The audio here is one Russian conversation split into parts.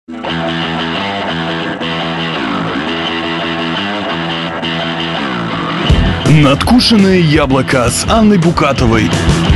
Надкушенное яблоко с Анной Букатовой.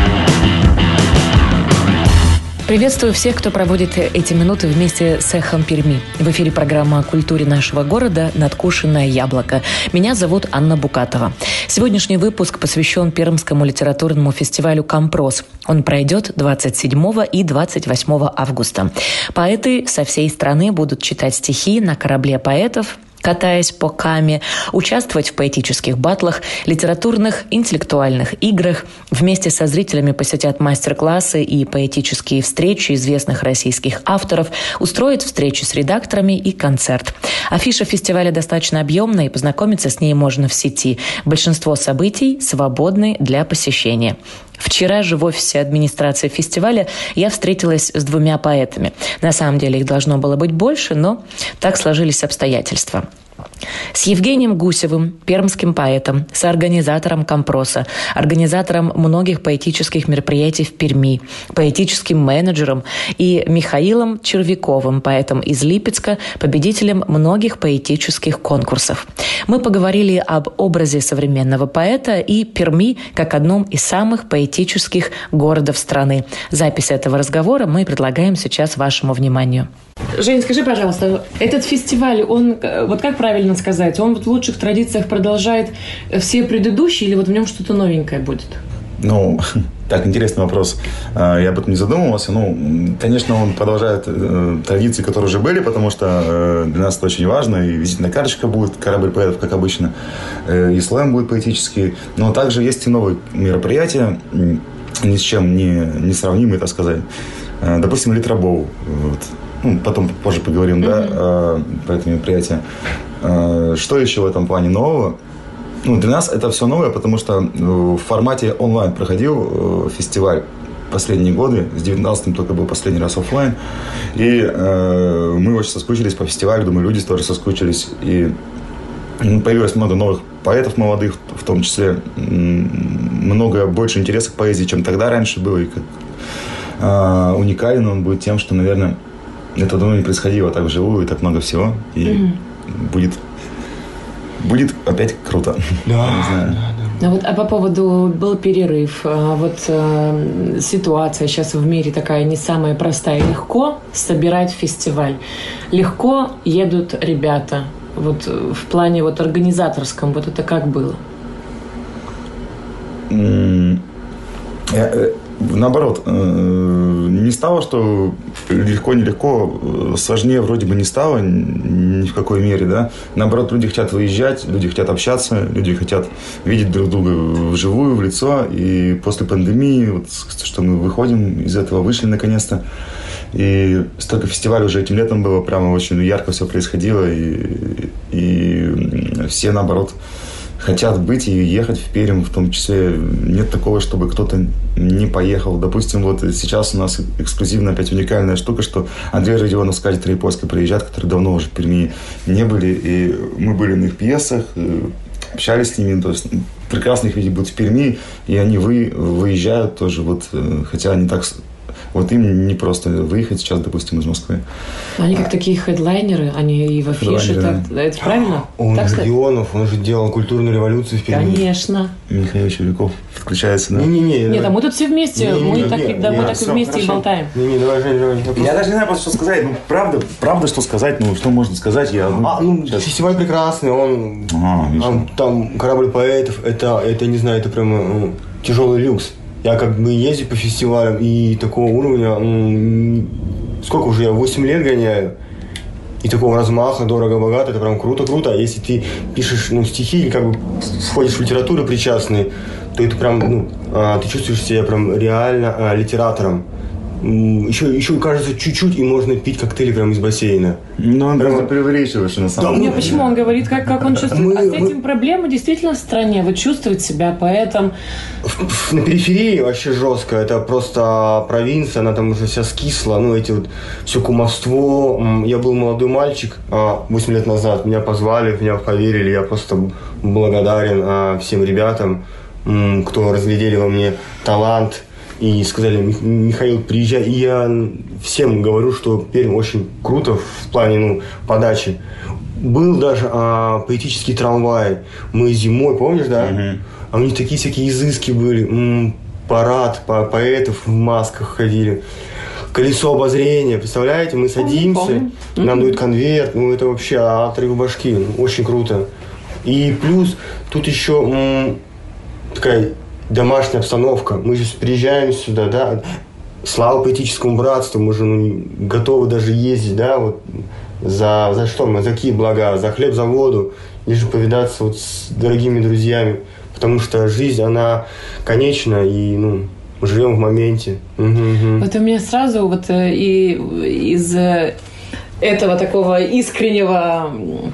Приветствую всех, кто проводит эти минуты вместе с «Эхом Перми». В эфире программа о культуре нашего города «Надкушенное яблоко». Меня зовут Анна Букатова. Сегодняшний выпуск посвящен Пермскому литературному фестивалю «Компрос». Он пройдет 27 и 28 августа. Поэты со всей страны будут читать стихи на корабле поэтов, катаясь по Каме, участвовать в поэтических баттлах, литературных, интеллектуальных играх. Вместе со зрителями посетят мастер-классы и поэтические встречи известных российских авторов, устроят встречи с редакторами и концерт. Афиша фестиваля достаточно объемная, и познакомиться с ней можно в сети. Большинство событий свободны для посещения. Вчера же в офисе администрации фестиваля я встретилась с 2 поэтами. На самом деле их должно было быть больше, но так сложились обстоятельства. С Евгением Гусевым, пермским поэтом, соорганизатором «Компроса», организатором многих поэтических мероприятий в Перми, поэтическим менеджером, и Михаилом Червяковым, поэтом из Липецка, победителем многих поэтических конкурсов. Мы поговорили об образе современного поэта и Перми как одном из самых поэтических городов страны. Запись этого разговора мы предлагаем сейчас вашему вниманию. Жень, скажи, пожалуйста, этот фестиваль, он, вот как правильно сказать, он вот в лучших традициях продолжает все предыдущие или вот в нем что-то новенькое будет? Ну, так, интересный вопрос. Я об этом не задумывался. Ну, конечно, он продолжает традиции, которые уже были, потому что для нас это очень важно. И визитная карточка будет, корабль поэтов, как обычно, и слэм будет поэтический. Но также есть и новые мероприятия, ни с чем не сравнимые, так сказать. Допустим, Литробоу. Вот. Ну, потом позже поговорим, да, про это мероприятие. Что еще в этом плане нового? Ну, для нас это все новое, потому что в формате онлайн проходил фестиваль последние годы. С 19-м только был последний раз офлайн. И мы очень соскучились по фестивалю. Думаю, люди тоже соскучились. И появилось много новых поэтов молодых, в том числе много больше интереса к поэзии, чем тогда раньше было. И уникален он будет тем, что, наверное, это давно не происходило так вживую, и так много всего. И будет опять круто. Да, не знаю. А вот по поводу был перерыв, вот ситуация сейчас в мире такая не самая простая. Легко собирать фестиваль, легко едут ребята. Вот в плане вот организаторском, вот это как было? Наоборот, не стало, что легко-нелегко, сложнее вроде бы не стало ни в какой мере, да. Наоборот, люди хотят выезжать, люди хотят общаться, люди хотят видеть друг друга вживую, в лицо. И после пандемии, вот, что мы выходим из этого, вышли наконец-то. И столько фестивалей уже этим летом было, прямо очень ярко все происходило. И все, наоборот, хотят быть и ехать в Пермь, в том числе. Нет такого, чтобы кто-то не поехал. Допустим, вот сейчас у нас эксклюзивная, опять уникальная штука, что Андрей Родионов с Катей Троепольской приезжают, которые давно уже в Перми не были. И мы были на их пьесах, общались с ними. То есть прекрасно их видеть будут в Перми, и они выезжают тоже, вот, хотя они так... Вот им не просто выехать сейчас, допустим, из Москвы. Они как такие хедлайнеры, они и в афише. Так, это правильно? Он так Родионов, он же делал культурную революцию в Перми. Конечно. Михаил Червяков включается, да? Нет, а мы тут все вместе. Мы так и вместе и болтаем. Давай. Я даже не знаю просто, что сказать. Ну, правда, что сказать? Ну, что можно сказать? Фестиваль прекрасный, он там корабль поэтов, это не знаю, это прямо тяжелый люкс. Я как бы ездил по фестивалям, и такого уровня, сколько уже я, 8 лет гоняю, и такого размаха, дорого-богато, это прям круто-круто. А если ты пишешь стихи или как бы входишь в литературу причастный, то это прям, ты чувствуешь себя прям реально литератором. Еще кажется, чуть-чуть, и можно пить коктейли прямо из бассейна. Ну, он прям преувеличиваешь, на самом деле. Нет, почему? Он говорит, как он чувствует. А с этим проблема действительно в стране. Вот чувствует себя поэтом. На периферии вообще жестко. Это просто провинция, она там уже вся скисла. Эти вот все кумовство. Я был молодой мальчик 8 лет назад. Меня позвали, в меня поверили. Я просто благодарен всем ребятам, кто разглядели во мне талант и сказали: Михаил, приезжай. И я всем говорю, что Пермь очень круто в плане подачи. Был даже поэтический трамвай. Мы зимой, помнишь, да? А у них такие всякие изыски были. Парад поэтов в масках ходили. Колесо обозрения, представляете? Мы садимся, нам дают конверт. Это вообще отрыв башки. Очень круто. И плюс тут еще такая домашняя обстановка. Мы сейчас приезжаем сюда, да? Слава поэтическому братству. Мы же готовы даже ездить, да? Вот за что мы? За какие блага? За хлеб, за воду. Лишь повидаться вот с дорогими друзьями. Потому что жизнь, она конечна, и, мы живем в моменте. Вот у меня сразу вот и из этого такого искреннего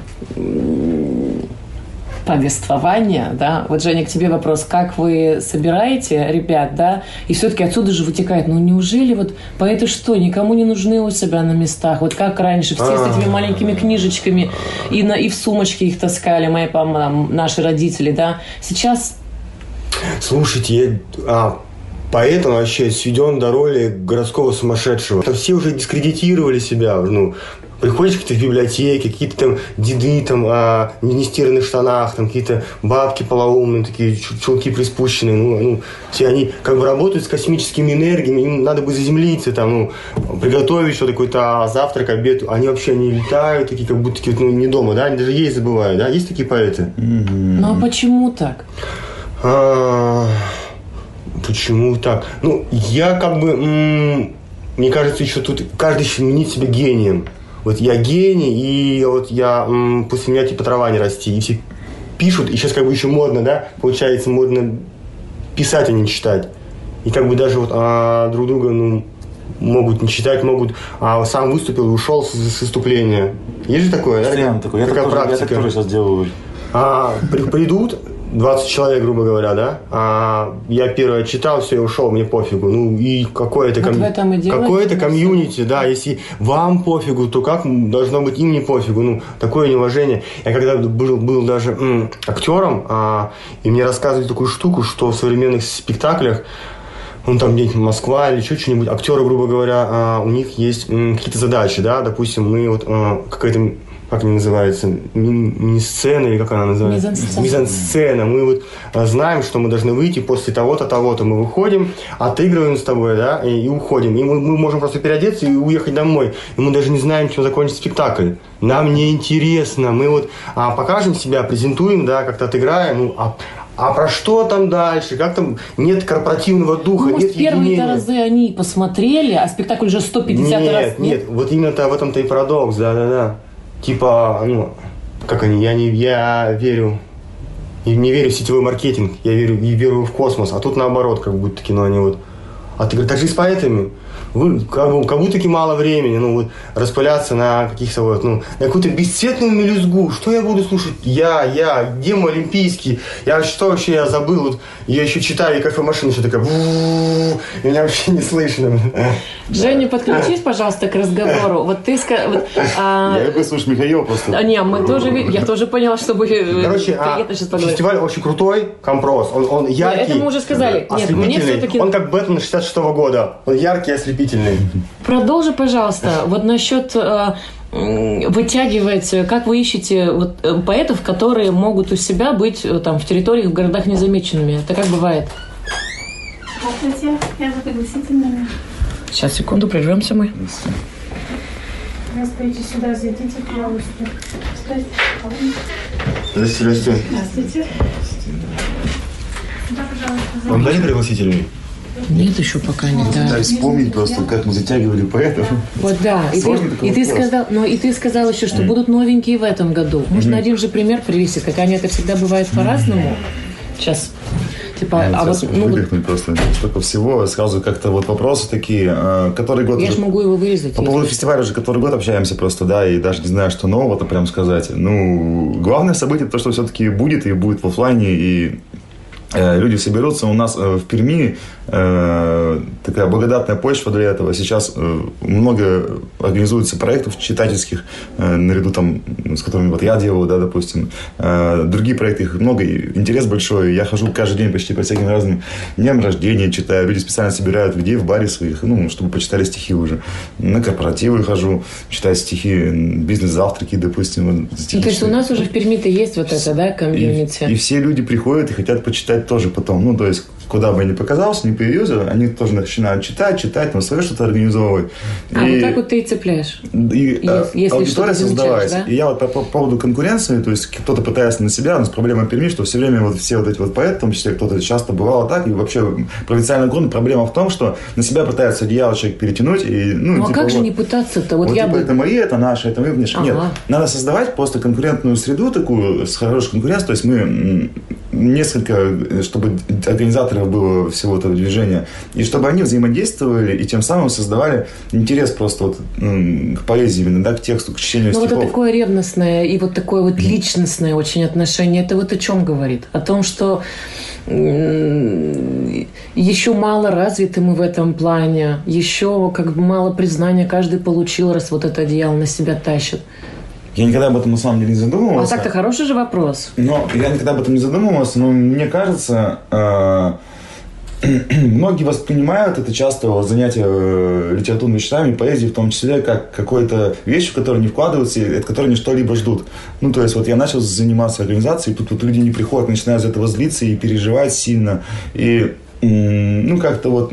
повествования, да, вот, Женя, к тебе вопрос, как вы собираете ребят, да, и все-таки отсюда же вытекает, неужели вот поэты что, никому не нужны у себя на местах, вот как раньше, все с этими маленькими книжечками, и в сумочке их таскали, наши родители, да, сейчас... Слушайте, поэт, он вообще сведен до роли городского сумасшедшего. Все уже дискредитировали себя, приходишь в библиотеки, какие-то там деды там, в нестиранных штанах, там какие-то бабки полоумные, такие чулки приспущенные. Все они как бы работают с космическими энергиями, им надо бы заземлиться, там, приготовить что-то, какой-то завтрак, обед. Они вообще не летают, такие как будто не дома, да? Они даже есть забывают, да? Есть такие поэты? А почему так? Почему так? Я как бы... мне кажется, еще тут каждый считает себя гением. Вот я гений, и вот я после меня типа трава не расти. И все пишут, и сейчас как бы еще модно, да? Получается, модно писать, а не читать. И как бы даже вот друг друга, могут не читать, могут... сам выступил и ушел с выступления. Есть же такое, да? Постоянно такое. Я так тоже сейчас делаю. Придут 20 человек, грубо говоря, да? Я первое читал, все, и ушел, мне пофигу. И какое-то комьюнити, да. Если вам пофигу, то как должно быть им не пофигу? Такое неуважение. Я когда был даже актером, и мне рассказывали такую штуку, что в современных спектаклях, там где-нибудь Москва или еще что-нибудь, актеры, грубо говоря, у них есть какие-то задачи, да, допустим, мы вот какая-то, как она называется, мини-сцена, или как она называется? Мизансцена. Мы вот знаем, что мы должны выйти после того-то, того-то. Мы выходим, отыгрываем с тобой, да, и уходим. И мы можем просто переодеться и уехать домой. И мы даже не знаем, чем закончится спектакль. Нам не интересно. Мы вот покажем себя, презентуем, да, как-то отыграем, а про что там дальше? Как там? Нет корпоративного духа, нет единения. Первые разы они посмотрели, а спектакль уже 150 раз. Нет, вот именно-то в этом-то и парадокс, да. Типа, как они, я верю, не верю в сетевой маркетинг, я верю в космос, а тут наоборот, как будто кино, они вот. А ты говоришь, так же и с поэтами. Вы, как будто мало времени, распыляться на каких-то на какую-то бесцветную мелюзгу. Что я буду слушать? Где мой олимпийский? Что вообще я забыл? Я еще читаю, и кофемашина еще такая, и меня вообще не слышно. Женя, подключись, пожалуйста, к разговору. Вот ты сказал... Я люблю слушать Михаила просто. Я тоже поняла, чтобы приятно сейчас поговорить. Фестиваль очень крутой, Компрос. Он яркий. Это мы уже сказали. Нет, мне все-таки... Он как Бэтмен 66-го года. Он яркий, ослепительный. Продолжи, пожалуйста, вот насчет вытягивать, как вы ищете поэтов, которые могут у себя быть там в территориях, в городах незамеченными. Это как бывает? Здравствуйте, я за пригласительными. Сейчас, секунду, прервемся мы. Здравствуйте, сюда зайдите, пожалуйста. Здравствуйте. Здравствуйте. Сюда, пожалуйста. Вам дали пригласительный? Нет, еще пока не дали. Да, вспомнить просто, как мы затягивали поэтов. Вот да. И ты сказал еще, что будут новенькие в этом году. Можно один же пример привести, как они это всегда бывает по-разному. Сейчас. Выдохнуть просто. Столько всего. Сразу как-то вопросы такие, который год... Я же могу его вырезать. По поводу фестиваля уже который год общаемся просто, да, и даже не знаю, что нового-то прям сказать. Главное событие то, что все-таки будет, и будет в офлайне, и люди соберутся. У нас в Перми такая благодатная почва для этого. Сейчас много организуется проектов читательских, наряду там, с которыми вот я делаю, да, допустим. Другие проекты, их много, интерес большой. Я хожу каждый день почти по всяким разным дням рождения, читаю. Люди специально собирают людей в баре своих, ну, чтобы почитали стихи уже. На корпоративы хожу, читаю стихи, бизнес-завтраки, допустим. Вот, то есть у нас уже в Перми-то есть вот это, да, комьюнити? И все люди приходят и хотят почитать тоже потом. Ну, то есть, куда бы я ни показался, не появился, они тоже начинают читать, там свое что-то организовывать. Вот так вот ты и цепляешь. Если аудитория создавается. Да? И я вот по поводу конкуренции, то есть кто-то пытается на себя, у нас проблема Перми, что все время вот все вот эти вот поэты, в том числе кто-то часто бывало так, и вообще провинциальный город, проблема в том, что на себя пытается одеяло человек перетянуть. И, ну типа, а как же не пытаться-то? Вот я типа, это мои, это наши, это мы внешне. Нет, надо создавать просто конкурентную среду такую, с хорошей конкуренцией, то есть мы несколько, чтобы организаторов было всего этого движения, и чтобы они взаимодействовали и тем самым создавали интерес просто вот, к поэзии именно, да, к тексту, к чтению стихов. Вот это такое ревностное и вот такое вот личностное очень отношение. Это вот о чем говорит? О том, что еще мало развиты мы в этом плане, еще как бы мало признания каждый получил, раз вот это одеяло на себя тащит. Я никогда об этом на самом деле не задумывался. А так-то хороший же вопрос. Но я никогда об этом не задумывался, но мне кажется, многие воспринимают это часто вот, занятие литературными чтами, поэзией в том числе, как какую-то вещь, в которую не вкладываются и от которой они что-либо ждут. Ну, то есть, вот я начал заниматься организацией, тут вот люди не приходят, начинают из этого злиться и переживать сильно. И ну, как-то вот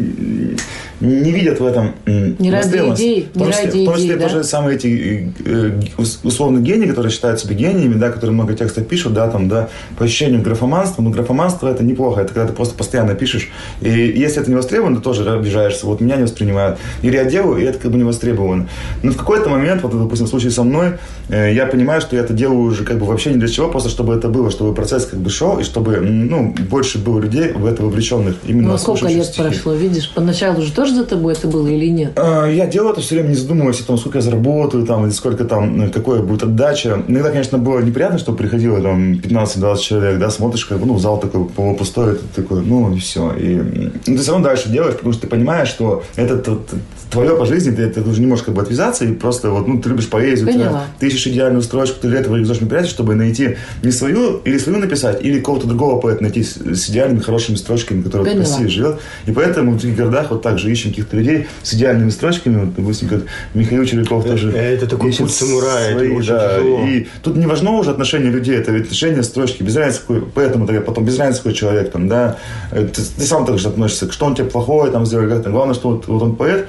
не видят в этом идей, в том числе да? Тоже самые эти условно гении, которые считают себя гениями, да, которые много текстов пишут, да, там, да, по ощущению графоманства, но графоманство это неплохо, это когда ты просто постоянно пишешь, и если это не востребовано, ты тоже обижаешься, вот меня не воспринимают, или я делаю, и это как бы не востребовано. Но в какой-то момент, вот, допустим, в случае со мной, я понимаю, что я это делаю уже как бы вообще не для чего, просто чтобы это было, чтобы процесс как бы шел, и чтобы, ну, больше было людей в это вовлеченных. Ну, сколько лет прошло, видишь, поначалу же тоже за тобой это было или нет? Я делаю это все время, не задумываясь о том, сколько я заработаю, там, или сколько там, какая будет отдача. Иногда, конечно, было неприятно, что приходило там 15-20 человек, да, смотришь, как бы, ну, зал такой полупустой, ты такой, ну, и все. И ты все равно дальше делаешь, потому что ты понимаешь, что это твое по жизни, ты уже не можешь как бы отвязаться, и просто вот, ну, ты любишь поэзию, ты ищешь идеальную строчку, ты для этого реализуешь мероприятие, чтобы найти не свою, или свою написать, или какого-то другого поэта найти с идеальными, хорошими строчками, которые в России живет. И поэтому в других городах вот так же ищем каких-то людей с идеальными строчками, вот, допустим, как Михаил Червяков тоже. Это такой путь самурая, это очень тяжело. И тут не важно уже отношение людей, это ведь отношение строчки, без разницы какой, поэтому потом без разницы какой человек, там, да, ты сам так же относишься, что он тебе плохое там сделал, как-то. Главное, что вот он поэт,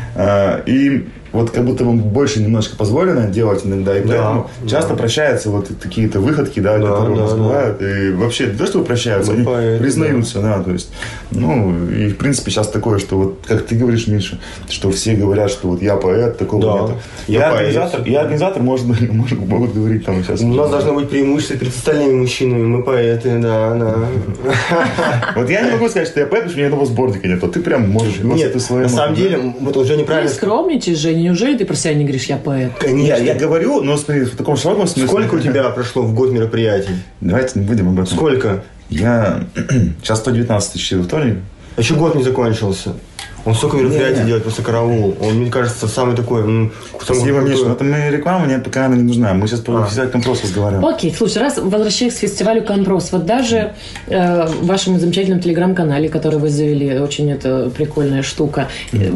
и вот как будто ему больше немножко позволено делать иногда, и поэтому часто прощаются вот какие-то выходки, да, которые у нас бывают, и вообще не то, что прощаются, они признаются, да, то есть, ну, и в принципе сейчас такое, что вот, как ты говоришь, Миша, что все говорят, что вот я поэт, такого нет. Я организатор, могут говорить там сейчас. У нас должно быть преимущество перед остальными мужчинами, мы поэты, да. Вот я не могу сказать, что я поэт, потому что у меня одного сборника нет, а ты прям можешь. Нет, на самом деле, вот уже неправильно. Ты скромничаешь, Женя. Неужели ты про себя не говоришь, я поэт? Конечно. Я говорю, но смотри, в таком широком смысле. Сколько у тебя прошло в год мероприятий? Давайте не будем об этом. Сколько? Я сейчас 119 тысяч во вторник. А еще год не закончился. Он столько мероприятий делает, просто караул. Он, мне кажется, самый такой... Спасибо, Миша. Это мы реклама, мне пока она не нужна. Мы сейчас про фестиваль «Компрос» разговариваем. Окей, слушай, раз возвращаясь к фестивалю «Компрос», вот даже в вашем замечательном телеграм-канале, который вы завели, очень это прикольная штука,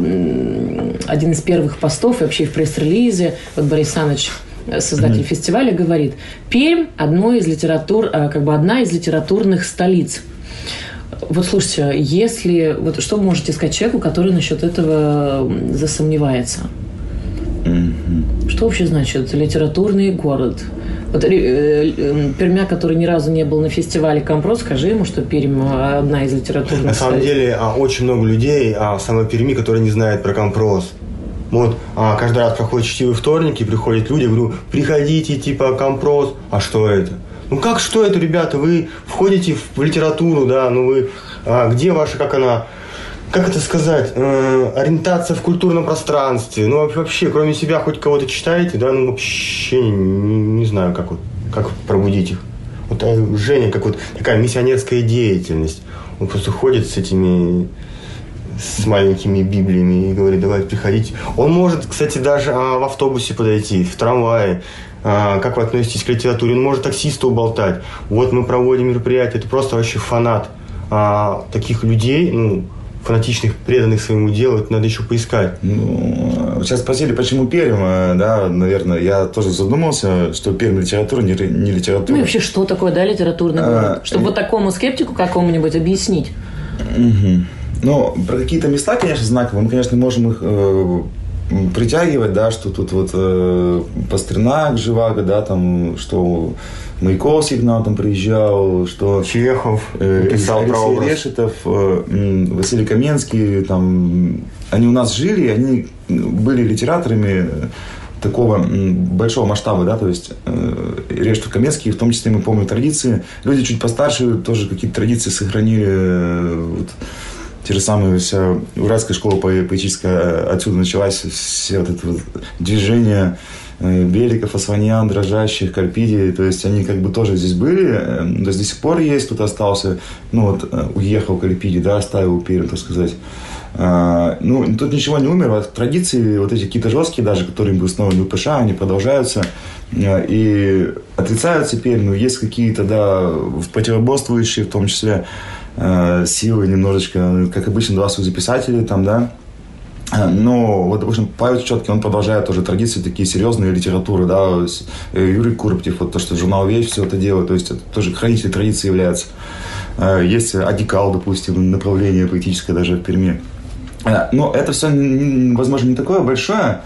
один из первых постов, и вообще в пресс-релизе, вот Борис Саныч, создатель фестиваля, говорит: Пермь одна из литературных столиц. Вот слушайте, если... Вот что вы можете сказать человеку, который насчет этого засомневается? Что вообще значит литературный город? Вот пермяк, который ни разу не был на фестивале «Компрос», скажи ему, что Пермь одна из литературных На самом деле, очень много людей в самой Перми, которые не знают про «Компрос». Вот каждый раз проходит чтивый вторник, и приходят люди, говорю, приходите, типа «Компрос». А что это? Ну как, что это, ребята? Вы входите в литературу, да, ну вы... где ваша, как это сказать, ориентация в культурном пространстве? Ну вообще, кроме себя, хоть кого-то читаете, да? Ну вообще не знаю, как пробудить их. Вот Женя, как вот такая миссионерская деятельность. Он просто ходит с маленькими библиями и говорит, давайте приходите. Он может, кстати, даже в автобусе подойти, в трамвае. Как вы относитесь к литературе? Он может таксисту уболтать. Вот мы проводим мероприятие. Это просто вообще фанат. Таких людей, фанатичных, преданных своему делу, это надо еще поискать. Сейчас спросили, почему Пермь, да, наверное, я тоже задумался, что Пермь литература, не литература. Ну и вообще, что такое, да, литературный город? Чтобы вот такому скептику какому-нибудь объяснить. Ну, про какие-то места, конечно, знаковые, мы, конечно, можем их притягивать, да, что тут вот Пастернак, Живаго, да, там, что Маяковский к нам там приезжал, что Чехов писал про образ. Алексей Решетов, Василий Каменский, там, они у нас жили, они были литераторами такого большого масштаба, да, то есть Решетов, Каменский, в том числе мы помним традиции, люди чуть постарше тоже какие-то традиции сохранили, вот, те же самые, вся Уральская школа поэтическая, отсюда началась все вот это вот движение Беликов, Асванян, Дрожащих, Карпидий, то есть они как бы тоже здесь были, то есть до сих пор есть, кто-то остался, уехал Карпидий, да, оставил Пермь, так сказать. Тут ничего не умерло, традиции вот эти какие-то жесткие даже, которые были основаны в ВПШ, они продолжаются и отрицаются теперь, но есть какие-то, да, противоборствующие, в том числе силы немножечко, как обычно, два союза там, да. Но вот, в общем, Павел Чёткин, он продолжает тоже традиции такие серьезные литературы, да, Юрий Куроптев, вот то, что журнал «Вещь» все это делает, то есть это тоже хранитель традиции является. Есть Адикал, допустим, направление поэтическое даже в Перми. Но это все, возможно, не такое большое.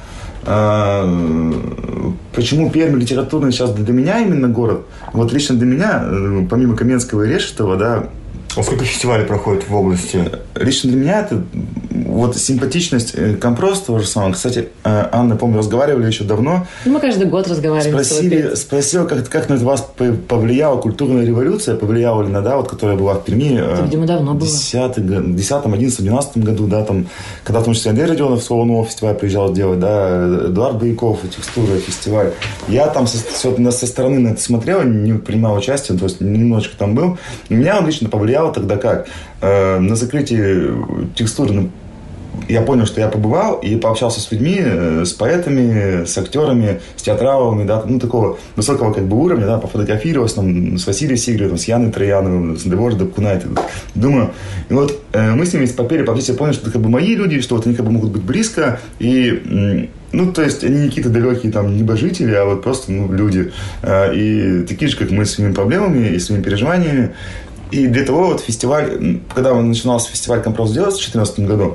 Почему Пермь литературный сейчас для меня именно город? Вот лично для меня, помимо Каменского и Решетова, да. Сколько фестивалей проходит в области? Лично для меня это вот симпатичность, Компрос того же самого. Кстати, Анна, помню, разговаривали еще давно. Мы каждый год разговариваем. Спросила, как на вас повлияла культурная революция, повлияла ли на, да, вот, которая была в Перми. Это, видимо, давно было. В 10-м, 11-м, 12-м году, да, там, когда в том числе Андрей Родионов своего нового фестиваля приезжал делать, да, Эдуард Бояков, текстура, фестиваль. Я там со стороны на это смотрел, не принимал участие, то есть немножечко там был. И меня он лично повлиял тогда как? На закрытии текстуры я понял, что я побывал и пообщался с людьми, с поэтами, с актерами, с театралами, да, такого высокого как бы уровня, да, пофотографировался там с Василием Сигаровым, с Яной Трояновым, с Девожей Дабкунай. Думаю, и вот мы с ними попели, я понял, что это как бы мои люди, что вот они как бы могут быть близко, и то есть они не какие-то далекие там небожители, а вот просто люди, и такие же, как мы, с своими проблемами и своими переживаниями. И для того вот фестиваль, когда начинался фестиваль «Компрос» делать в 2014 году,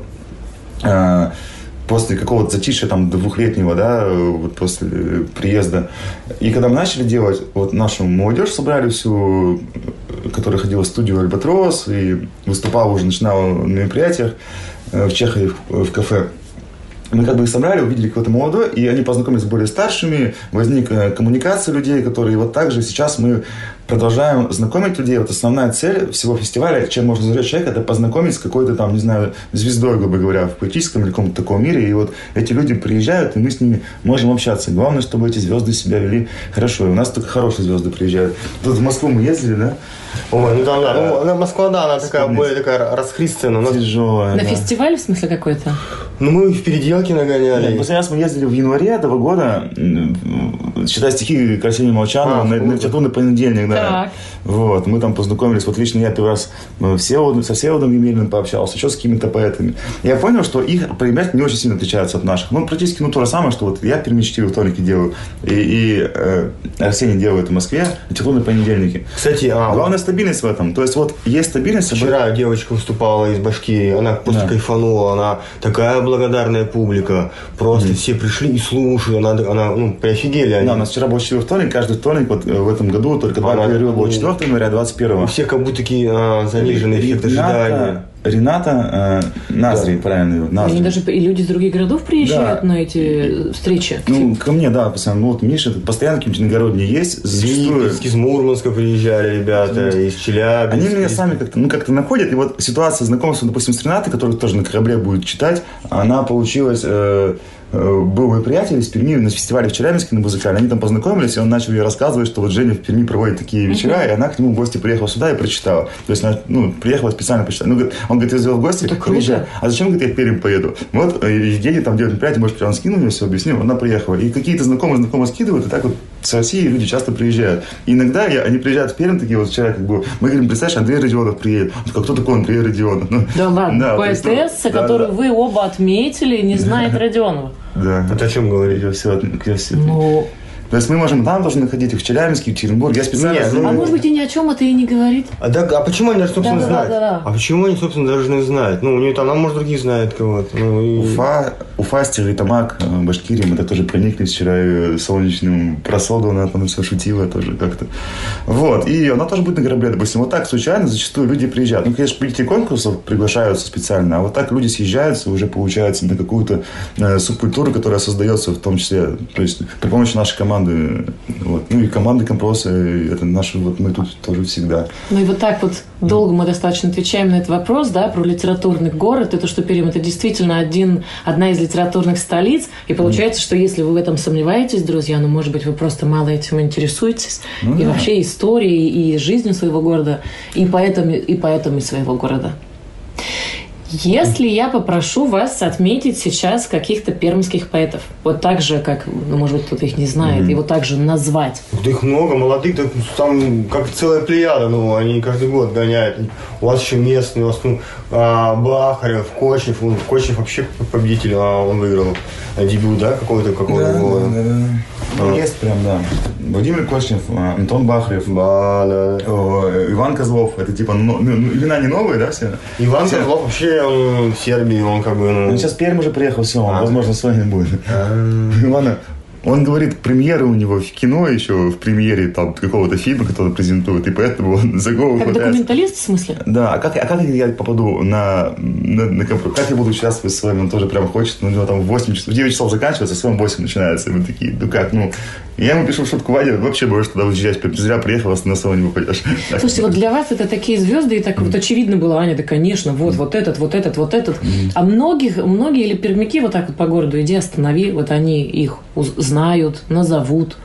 после какого-то затишья там двухлетнего, да, вот после приезда. И когда мы начали делать, вот нашу молодежь собрали всю, которая ходила в студию «Альбатрос» и выступала уже, начинала на мероприятиях в Чехове в кафе. Мы как бы их собрали, увидели какой-то молодой, и они познакомились с более старшими, возникла коммуникация людей, которые вот так же сейчас мы продолжаем знакомить людей. Вот основная цель всего фестиваля, чем можно зажечь человека, это познакомить с какой-то там, не знаю, звездой, грубо говоря, в поэтическом или каком-то таком мире. И вот эти люди приезжают, и мы с ними можем общаться. Главное, чтобы эти звезды себя вели хорошо. И у нас только хорошие звезды приезжают. Тут в Москву мы ездили, да? Ой, Москва, да, она такая более такая расхристанная. Тяжелая, на фестиваль, в смысле, какой-то? Мы в переделке нагоняли. Последний раз мы ездили в январе этого года, читая стихи Красилина Молчанова на литературный понедельник, да. Так. Вот, мы там познакомились. Вот лично я первый раз со Всеволодом Емельным пообщался, еще с какими-то поэтами. Я понял, что их ребят не очень сильно отличаются от наших. Практически то же самое, что вот я Перми 4 вторники делаю, и Арсений делает в Москве литературные понедельники. Кстати, главная стабильность в этом. То есть вот есть стабильность. Вчера девочка выступала из Башкирии, она просто кайфанула, она такая благодарная публика. Просто все пришли и слушали, она прioфигели они. Да, у нас вчера был 4 вторник, каждый вторник вот в этом году только 2 перерыва было 4 января, 21-го. У всех как будто такие заниженные эффекты ожидания. Рената Назри, да. Правильно. Назри. Они даже и люди из других городов приезжают на эти встречи. Ко мне, да, постоянно. Вот Миша, постоянно какие-нибудь иногородние есть. Из Мурманска приезжали ребята, из Челябинска. Они меня сами как-то находят. И вот ситуация знакомства, допустим, с Ренатой, которая тоже на корабле будет читать, она получилась был мой приятель из Перми на фестивале в Челябинске на музыкальном. Они там познакомились, и он начал ей рассказывать, что вот Женя в Перми проводит такие вечера, и она к нему в гости приехала сюда и прочитала. То есть она, приехала специально почитать. Он говорит, я в гости, приезжай. А зачем, говорит, я в Пермь поеду? Вот Евгений там делает мероприятие, может, он скинул мне все, объяснил, она приехала. И какие-то знакомые скидывают, и так вот с России люди часто приезжают. И иногда они приезжают в Пермь, такие вот вчера, мы говорим, представляешь, Андрей Родионов приедет. Кто такой Андрей Родионов? Да ладно, поэтесса, которую вы оба отметили, не знает Родионова. Да. Это о чем говорить? То есть мы можем там тоже находить их в Челябинске, в Екатеринбурге. Я специально... А может быть, и ни о чем это и не говорит. А почему они, собственно, знают? А почему они, собственно, должны знать? У нее там, она, может, другие знает кого-то. Уфа, Стерлитамак, Башкирия, мы так тоже прониклись вчера солнечным просолду, она там все шутила тоже как-то. Вот, и она тоже будет на корабле, допустим. Вот так случайно зачастую люди приезжают. Конечно, победители конкурсов приглашаются специально, а вот так люди съезжаются, уже получается на какую-то субкультуру, которая создается в том числе, то есть при помощи нашей команды. Вот. И команды Компроса, это наши, вот мы тут тоже всегда. И вот так вот долго мы достаточно отвечаем на этот вопрос, да, про литературный город. Это что Пермь, это действительно одна из литературных столиц. И получается, что если вы в этом сомневаетесь, друзья, может быть, вы просто мало этим интересуетесь. И вообще историей, и жизнью своего города, и поэтами своего города. Если я попрошу вас отметить сейчас каких-то пермских поэтов, вот так же, как, может быть, кто-то их не знает, и вот так же назвать. Да их много, молодых, там как целая плеяда, они каждый год гоняют. У вас еще местные, у вас Бахарев, Кочнев, Кочнев вообще победитель, он выиграл дебют, да, какого-то года. Есть прям, да. Владимир Кочнев, Антон Бахарев, Иван Козлов, это типа, имена не новые, да, все? Иван Козлов вообще, он в Сербии, он как бы, сейчас Пермь уже приехал, все, он, возможно, свой не будет. Ивана, он говорит, премьера у него в кино еще, в премьере там какого-то фильма, который презентует, и поэтому он за голову хватается. Как документалист, в смысле? Да, а как я попаду на компьютер? Как я буду участвовать с вами? Он тоже прям хочет, у него там в 9 часов заканчивается, с вами 8 начинается, и мы такие, я ему пишу шутку, Вадя, вообще будешь туда уезжать, зря приехал, на сон не попадешь. Слушайте, вот для вас это такие звезды, и так вот очевидно было, Аня, да, конечно, вот этот. А многие или пермяки вот так вот по городу, иди останови, вот они их знают, назовут.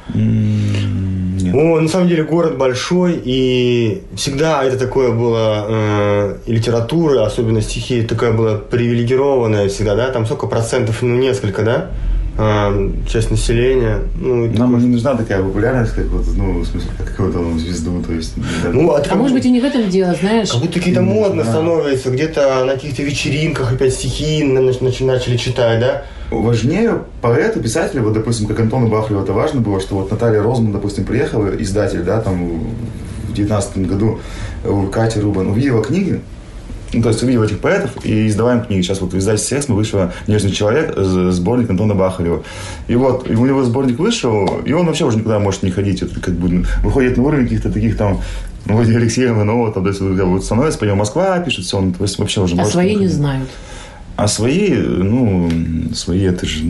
На самом деле город большой, и всегда это такое было, и литература, особенно стихи, такая была привилегированная всегда, да, там сколько процентов, несколько, да? Часть населения. Нам не нужна такая популярность, как в смысле, как какую-то звезду, то есть. Может быть, и не в этом дело, знаешь. Как будто какие-то модно становится, где-то на каких-то вечеринках опять стихи начали читать, да? Важнее поэту, писателю, вот, допустим, как Антону Бахареву, это важно было, что вот Наталья Розман, допустим, приехала, издатель, да, там в 19 году, Катя Рубан, увидела книги, то есть увидел этих поэтов и издаваем книги. Сейчас вот в издательстве «Эксмо» вышел «Нежный человек», сборник Антона Бахарева. И вот, и у него сборник вышел, и он вообще уже никуда может не ходить. Это как бы выходит на уровень каких-то таких там, вроде Алексея Иванова, там, вот становится, по нему Москва пишет, все, он, то есть вообще уже... А свои не знают. А свои это же,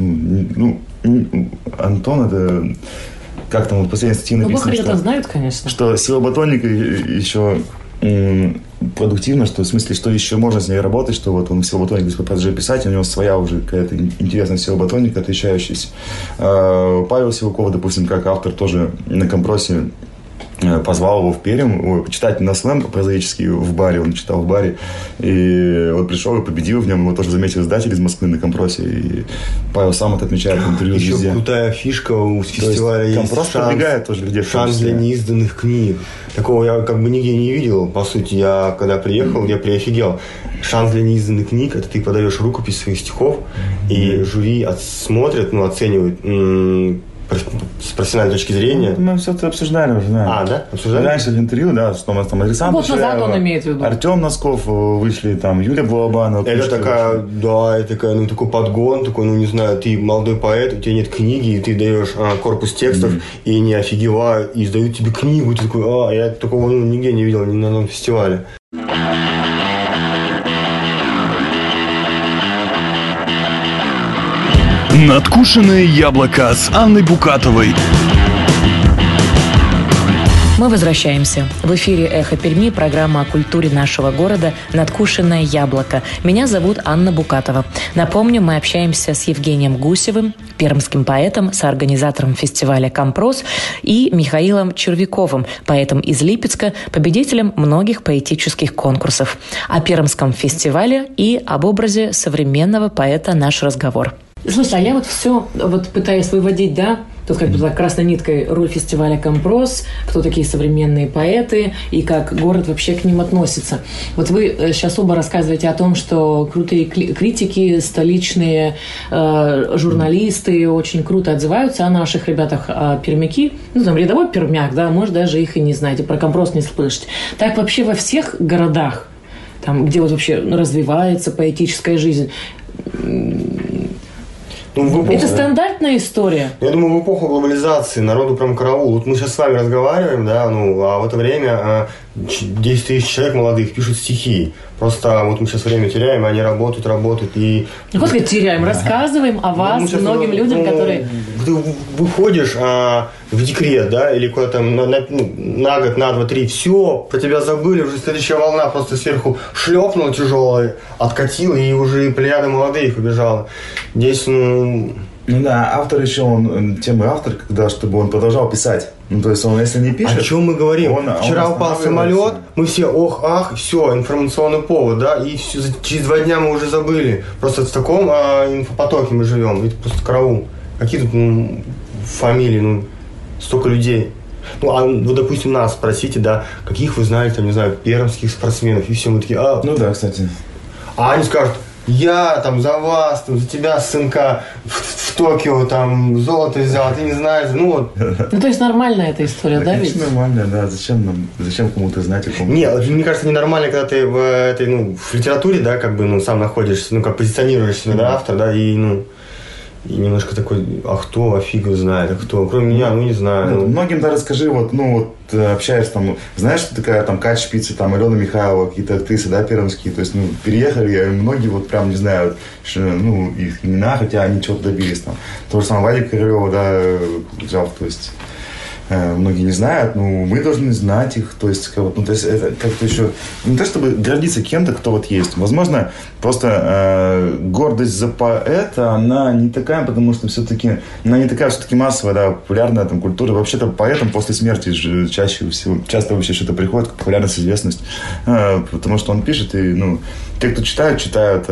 Антон, это... Как там в последней статье написано, Бахарева-то знают, конечно. Что сила ботаника еще... продуктивно, что в смысле, что еще можно с ней работать, что вот он силоботоник без ППСЖ писать, у него своя уже какая-то интересная силоботоника, отличающаяся. Павел Сиваков, допустим, как автор тоже на Компросе позвал его в Пермь, читать на слэм прозаический в баре, он читал в баре, и вот пришел и победил в нем, его тоже заметил издатель из Москвы на Компросе, и Павел сам это отмечает в интервью еще везде. Еще крутая фишка у фестиваля есть. Компрос продвигает тоже людей. Шанс для неизданных книг. Такого я как бы нигде не видел, по сути, я когда приехал, я приофигел. Шанс для неизданных книг, это ты подаешь рукопись своих стихов, и жюри смотрят, смотрят, с профессиональной точки зрения. Мы все это обсуждали уже, да. Да? Обсуждали? Раньше в интервью, да, что у нас там Александр назад он имеет в виду. Артем Носков вышли, там, Юлия Балабанова. Это такая, такой подгон, такой, не знаю, ты молодой поэт, у тебя нет книги, и ты даешь корпус текстов, и не офигевают, и издают тебе книгу, ты такой, я такого нигде не видел, ни на одном фестивале. Надкушенное яблоко с Анной Букатовой. Мы возвращаемся. В эфире «Эхо Перми» программа о культуре нашего города «Надкушенное яблоко». Меня зовут Анна Букатова. Напомню, мы общаемся с Евгением Гусевым, пермским поэтом, соорганизатором фестиваля «Компрос», и Михаилом Червяковым, поэтом из Липецка, победителем многих поэтических конкурсов. О пермском фестивале и об образе современного поэта наш разговор. Слушай, а я вот все пытаюсь выводить, да, тут как бы так красной ниткой роль фестиваля «Компрос», кто такие современные поэты и как город вообще к ним относится. Вот вы сейчас оба рассказываете о том, что крутые критики, столичные журналисты очень круто отзываются о наших ребятах, пермяки, ну там рядовой пермяк, да, может даже их и не знаете, про «Компрос» не слышите. Так вообще во всех городах, там, где вот вообще развивается поэтическая жизнь, это стандартная история. Я думаю, в эпоху глобализации народу прям караул. Вот мы сейчас с вами разговариваем, да, а в это время 10 тысяч человек молодых пишут стихи. Просто вот мы сейчас время теряем, они работают и... Ну, как сказать, теряем, рассказываем о вас многим людям, которые... Ты выходишь в декрет, да, или куда-то на год, на 2-3, все, про тебя забыли, уже следующая волна просто сверху шлепнула тяжелая, откатила, и уже плеяда молодых убежала. Здесь, Ну да, автор еще, он тем и автор, когда, чтобы он продолжал писать. Ну, то есть он, если не пишет... О чем мы говорим? Вчера упал самолет, мы все ох-ах, все, информационный повод, да, и все, через 2 дня мы уже забыли. Просто в таком инфопотоке мы живем, это просто караул. Какие тут фамилии, столько людей. Вы, допустим, нас спросите, да, каких вы знаете, там, не знаю, пермских спортсменов, и все, мы такие, Ну да, кстати. А они скажут, я там за вас, там, за тебя, сынка, в Токио там золото взял, а ты не знаешь, Ну, то есть нормальная эта история, да, ведь? Конечно, нормально, да. Зачем кому-то знать о ком-то? Нет, мне кажется, ненормально, когда ты в этой, в литературе, да, как бы, сам находишься, как позиционируешь себя, да, автор, да, и немножко такой, кто, фиг его знает, кто, кроме меня, не знаю. Многим даже скажи, общаешься там, знаешь, что такая там Катя Шпица, там Алена Михайлова, какие-то актрисы, да, пермские, то есть, переехали, многие прям не знают, их имена, хотя они чего-то добились там. То же самое Вадик Королева, да, взял, то есть... Многие не знают, но мы должны знать их, то есть, то есть это как-то еще, не то чтобы гордиться кем-то, кто есть. Возможно, просто гордость за поэта, она не такая, потому что все-таки, она не такая все-таки массовая, да, популярная там культура. Вообще-то поэтам после смерти часто вообще что-то приходит, как популярность, известность, потому что он пишет, и, те, кто читают